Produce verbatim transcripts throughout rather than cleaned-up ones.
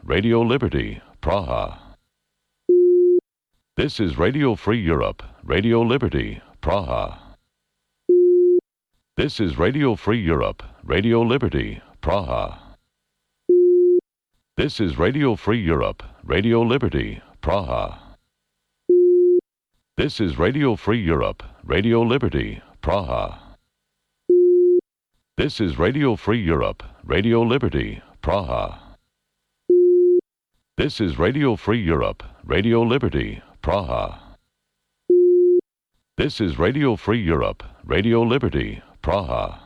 Radio Liberty, Praha. This is Radio Free Europe, Radio Liberty, Praha. This is Radio Free Europe, Radio Liberty, Praha. This is Radio Free Europe, Radio Liberty, Praha. This is Radio Free Europe, Radio Liberty, Praha. This is Radio Free Europe, Radio Liberty, Praha. This is Radio Free Europe, Radio Liberty, Praha. This is Radio Free Europe, Radio Liberty, Praha.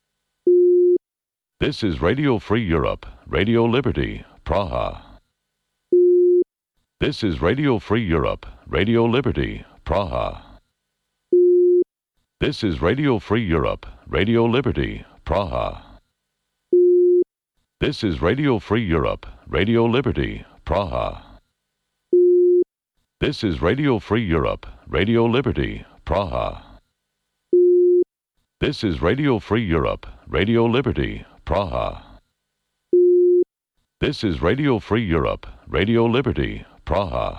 This is Radio Free Europe, Radio Liberty, Praha. This is Radio Free Europe, Radio Liberty, Praha. This is Radio Free Europe, Radio Liberty, Praha. This is Radio Free Europe, Radio Liberty, Praha. This is Radio Free Europe, Radio Liberty, Praha. This is Radio Free Europe, Radio Liberty, Praha. This is Radio Free Europe, Radio Liberty, Praha.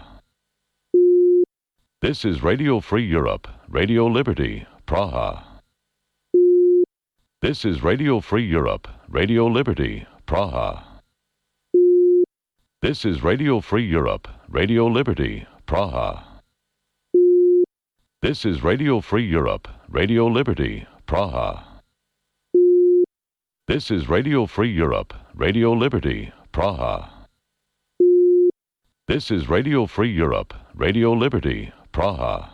This is Radio Free Europe, Radio Liberty, Praha. This is Radio Free Europe, Radio Liberty, Praha. This is Radio Free Europe, Radio Liberty, Praha. This is Radio Free Europe, Radio Liberty, Praha. This is Radio Free Europe, Radio Liberty, Praha. This is Radio Free Europe, Radio Liberty, Praha.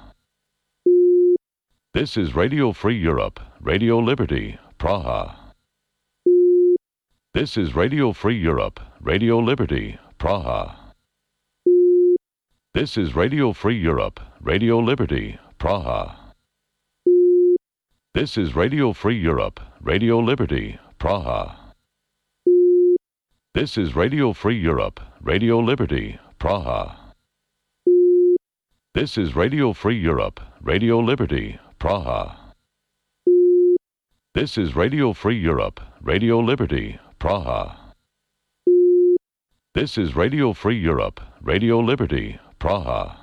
This is Radio Free Europe, Radio Liberty, Praha. This is Radio Free Europe, Radio Liberty, Praha. This is Radio Free Europe, Radio Liberty, Praha. This is Radio Free Europe, Radio Liberty, Praha. This is Radio Free Europe, Radio Liberty, Praha. This is Radio Free Europe, Radio Liberty, Praha. This is Radio Free Europe, Radio Liberty, Praha. This is Radio Free Europe, Radio Liberty, Praha.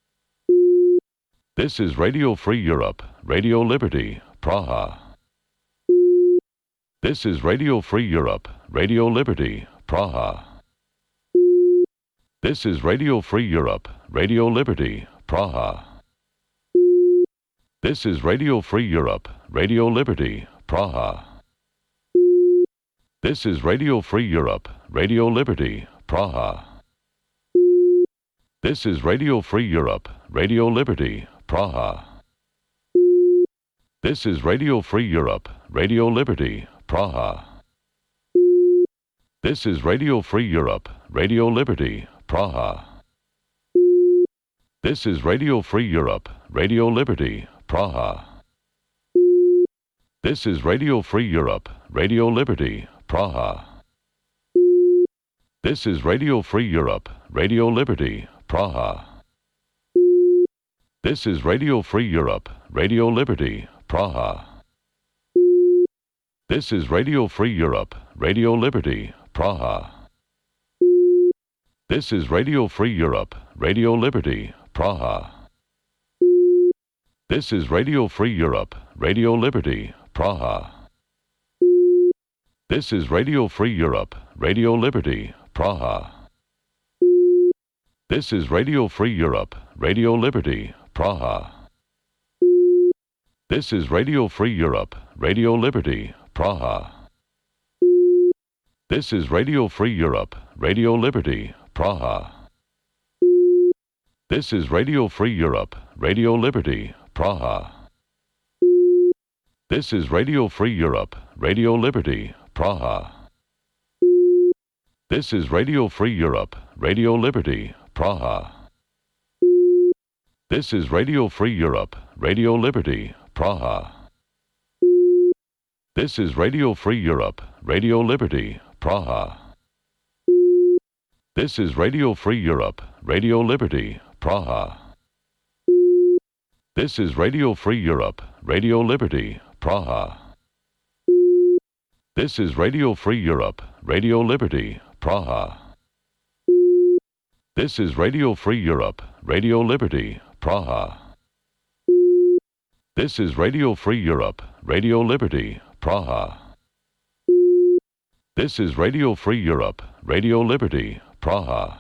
This is Radio Free Europe, Radio Liberty, Praha. This is Radio Free Europe, Radio Liberty, Praha. This is Radio Free Europe, Radio Liberty, Praha. This is Radio Free Europe, Radio Liberty, Praha. This is Radio Free Europe, Radio Liberty, Praha. This is Radio Free Europe, Radio Liberty, Praha. This is Radio Free Europe, Radio Liberty, Praha. This is Radio Free Europe, Radio Liberty, Praha. This is Radio Free Europe, Radio Liberty, Praha. This is Radio Free Europe, Radio Liberty, Praha. This is Radio Free Europe, Radio Liberty, Praha. This is Radio Free Europe, Radio Liberty, Praha. This is Radio Free Europe, Radio Liberty, Praha. This is Radio Free Europe, Radio Liberty, Praha. This is Radio Free Europe, Radio Liberty, Praha. This is Radio Free Europe, Radio Liberty, Praha. This is Radio Free Europe, Radio Liberty, Praha. This is Radio Free Europe, Radio Liberty, Praha. This is Radio Free Europe, Radio Liberty, Praha. This is Radio Free Europe, Radio Liberty, Praha. This is Radio Free Europe, Radio Liberty, Praha. This is Radio Free Europe, Radio Liberty, Praha. This is Radio Free Europe, Radio Liberty, Praha. This is Radio Free Europe, Radio Liberty, Praha. This is Radio Free Europe, Radio Liberty, Praha. This is Radio Free Europe, Radio Liberty, Praha. This is Radio Free Europe, Radio Liberty, Praha. This is Radio Free Europe, Radio Liberty, Praha. This is Radio Free Europe, Radio Liberty, Praha. This is Radio Free Europe, Radio Liberty, Praha.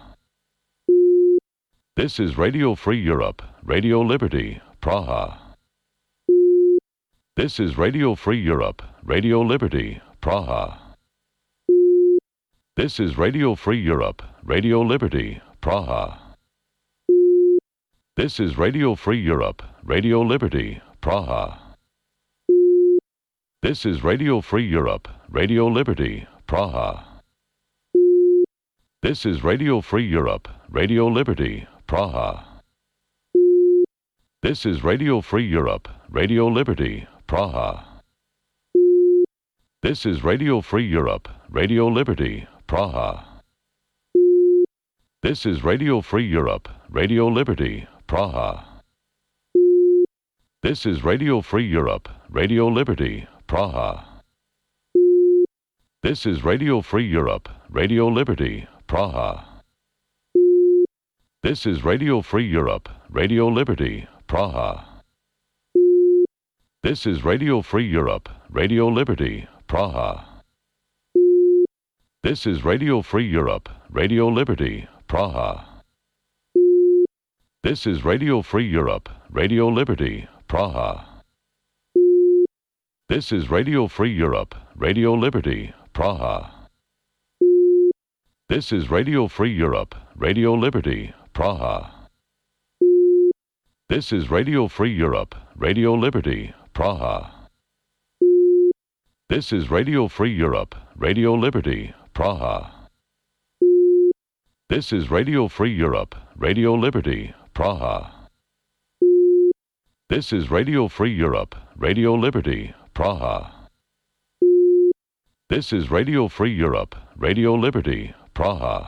This is Radio Free Europe, Radio Liberty, Praha. This is Radio Free Europe, Radio Liberty, Praha. This is Radio Free Europe, Radio Liberty, Praha. This is Radio Free Europe, Radio Liberty, Praha. This is Radio Free Europe, Radio Liberty, Praha. This is Radio Free Europe, Radio Liberty, Praha. This is Radio Free Europe, Radio Liberty, Praha. This is Radio Free Europe, Radio Liberty, Praha. This is Radio Free Europe, Radio Liberty, Praha. This is Radio Free Europe, Radio Liberty, Praha. This is Radio Free Europe, Radio Liberty, Praha. This is Radio Free Europe, Radio Liberty, Praha. This is Radio Free Europe, Radio Liberty, Praha. This is Radio Free Europe, Radio Liberty, Praha. This is Radio Free Europe, Radio Liberty, Praha. This is Radio Free Europe, Radio Liberty, Praha. This is Radio Free Europe, Radio Liberty, Praha. This is Radio Free Europe, Radio Liberty, Praha. This is Radio Free Europe, Radio Liberty, Praha. This is Radio Free Europe, Radio Liberty, Praha. This is Radio Free Europe, Radio Liberty, Praha. This is Radio Free Europe, Radio Liberty, Praha.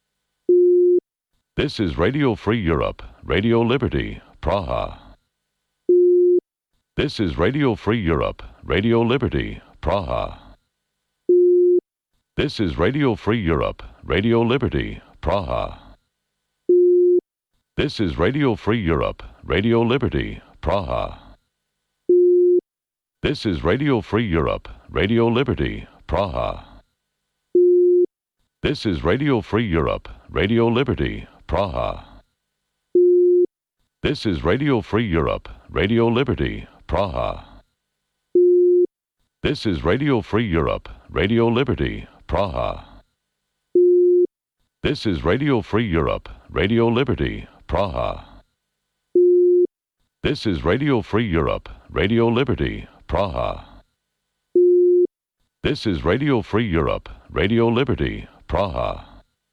This is Radio Free Europe, Radio Liberty, Praha. This is Radio Free Europe, Radio Liberty, Praha. This is Radio Free Europe, Radio Liberty, Praha. This is Radio Free Europe, Radio Liberty, Praha. This is Radio Free Europe, Radio Liberty, Praha. This is Radio Free Europe, Radio Liberty, Praha. This is Radio Free Europe, Radio Liberty, Praha. This is Radio Free Europe, Radio Liberty, Praha. This is Radio Free Europe, Radio Liberty, Praha. This is Radio Free Europe, Radio Liberty, Praha. This is Radio Free Europe, Radio Liberty, Praha.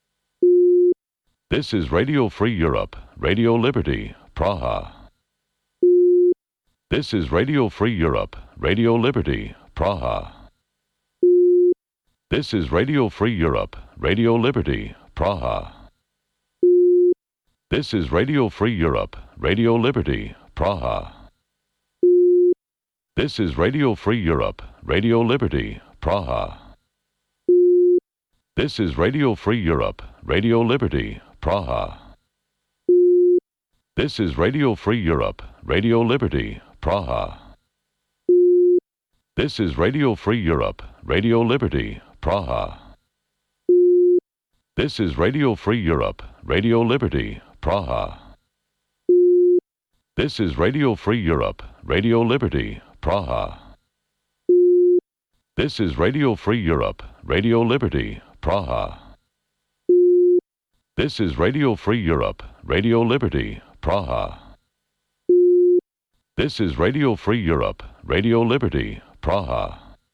This is Radio Free Europe, Radio Liberty, Praha. This is Radio Free Europe, Radio Liberty, Praha. This is Radio Free Europe, Radio Liberty, Praha. This is Radio Free Europe, Radio Liberty, Praha. This is Radio Free Europe, Radio Liberty, Praha. This is Radio Free Europe, Radio Liberty, Praha. This is Radio Free Europe, Radio Liberty, Praha. This is Radio Free Europe, Radio Liberty, Praha. This is Radio Free Europe, Radio Liberty, Praha. This is Radio Free Europe, Radio Liberty, Praha. This is Radio Free Europe, Radio Liberty, Praha. This is Radio Free Europe, Radio Liberty, Praha. This is Radio Free Europe, Radio Liberty, Praha.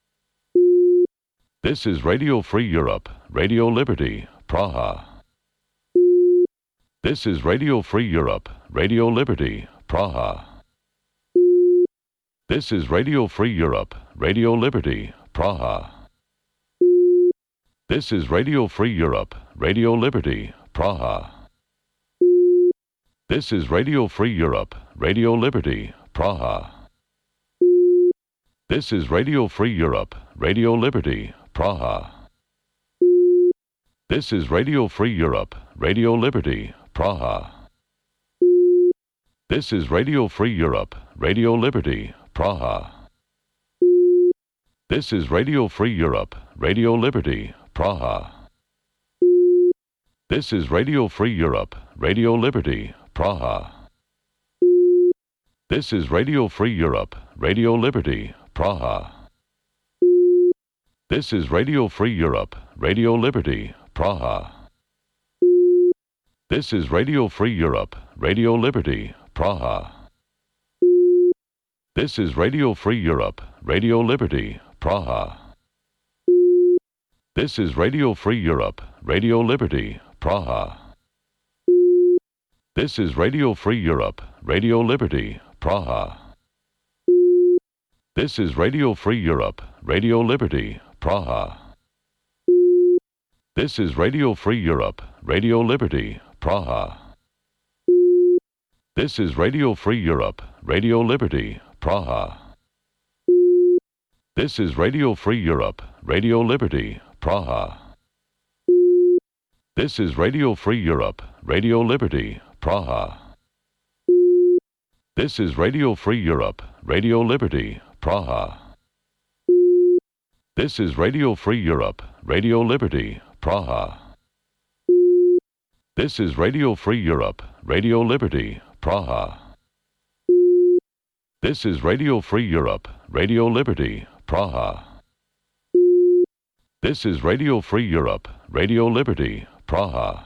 This is Radio Free Europe, Radio Liberty, Praha. This is Radio Free Europe, Radio Liberty, Praha. This is Radio Free Europe, Radio Liberty, Praha. This is Radio Free Europe, Radio Liberty, Praha. This is Radio Free Europe, Radio Liberty, Praha. This is Radio Free Europe, Radio Liberty, Praha. This is Radio Free Europe, Radio Liberty, Praha. This is Radio Free Europe, Radio Liberty, Praha. This is Radio Free Europe, Radio Liberty, Praha. This is Radio Free Europe, Radio Liberty, Praha. This is Radio Free Europe, Radio Liberty, Praha. This is Radio Free Europe, Radio Liberty, Praha. This is Radio Free Europe, Radio Liberty, Praha. This is Radio Free Europe, Radio Liberty, Praha. This is Radio Free Europe, Radio Liberty, Praha. This is Radio Free Europe, Radio Liberty, Praha. This is Radio Free Europe, Radio Liberty, Praha. This is Radio Free Europe, Radio Liberty, Praha. This is Radio Free Europe, Radio Liberty, Praha. This is Radio Free Europe, Radio Liberty, Praha. This is Radio Free Europe, Radio Liberty, Praha. This is Radio Free Europe, Radio Liberty, Praha. This is Radio Free Europe, Radio Liberty, Praha. This is Radio Free Europe, Radio Liberty, Praha. This is Radio Free Europe, Radio Liberty, Praha. This is Radio Free Europe, Radio Liberty, Praha.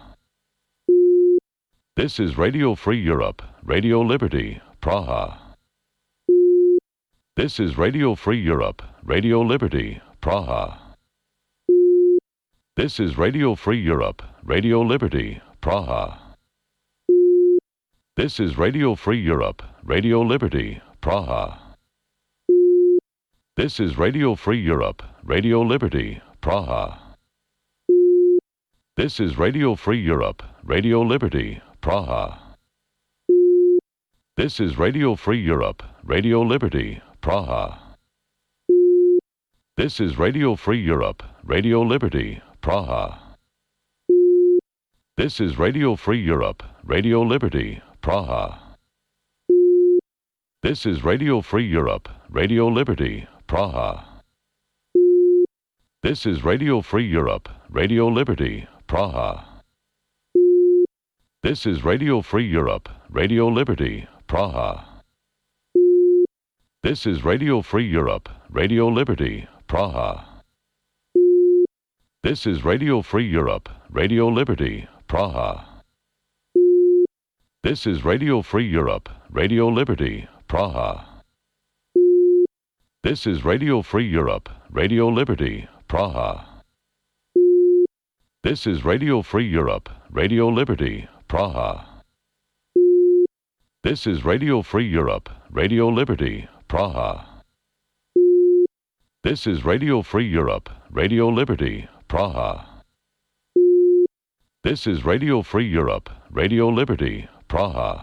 This is Radio Free Europe, Radio Liberty, Praha. This is Radio Free Europe, Radio Liberty, Praha. This is Radio Free Europe, Radio Liberty, Praha. This is Radio Free Europe, Radio Liberty, Praha. This is Radio Free Europe, Radio Liberty, Praha. This is Radio Free Europe, Radio Liberty, Praha. This is Radio Free Europe, Radio Liberty, Praha. This is Radio Free Europe, Radio Liberty, Praha. This is Radio Free Europe, Radio Liberty, Praha. This is Radio Free Europe, Radio Liberty, Praha. This is Radio Free Europe, Radio Liberty, Praha. This is Radio Free Europe, Radio Liberty, Praha. This is Radio Free Europe, Radio Liberty, Praha. This is Radio Free Europe, Radio Liberty, Praha. This is Radio Free Europe, Radio Liberty, Praha. This is Radio Free Europe, Radio Liberty, Praha. This is Radio Free Europe, Radio Liberty, Praha. This is Radio Free Europe, Radio Liberty, Praha. This is Radio Free Europe, Radio Liberty, Praha. This is Radio Free Europe, Radio Liberty, Praha.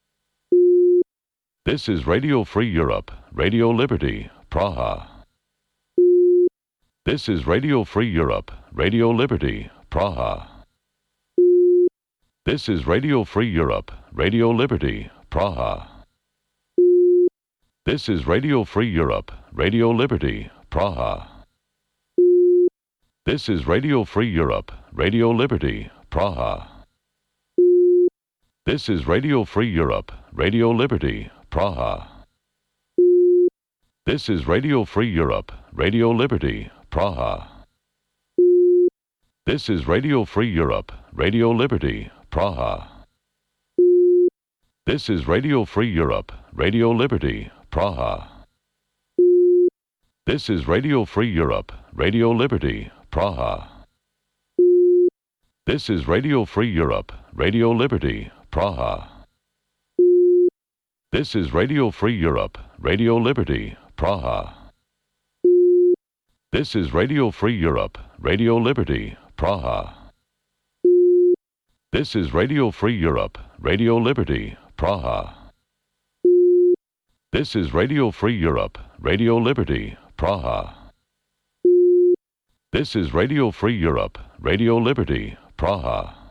This is Radio Free Europe, Radio Liberty, Praha. This is Radio Free Europe, Radio Liberty, Praha. This is Radio Free Europe, Radio Liberty, Praha. This is Radio Free Europe, Radio Liberty, Praha. This is Radio Free Europe, Radio Liberty, Praha. This is Radio Free Europe, Radio Liberty, Praha. This is Radio Free Europe, Radio Liberty, Praha. This is Radio Free Europe, Radio Liberty, Praha. This is Radio Free Europe, Radio Liberty, Praha. This is Radio Free Europe, Radio Liberty, Praha. This is Radio Free Europe, Radio Liberty, Praha. This is Radio Free Europe, Radio Liberty, Praha. This is Radio Free Europe, Radio Liberty, Praha. This is Radio Free Europe, Radio Liberty, Praha. This is Radio Free Europe, Radio Liberty, Praha. This is Radio Free Europe, Radio Liberty, Praha.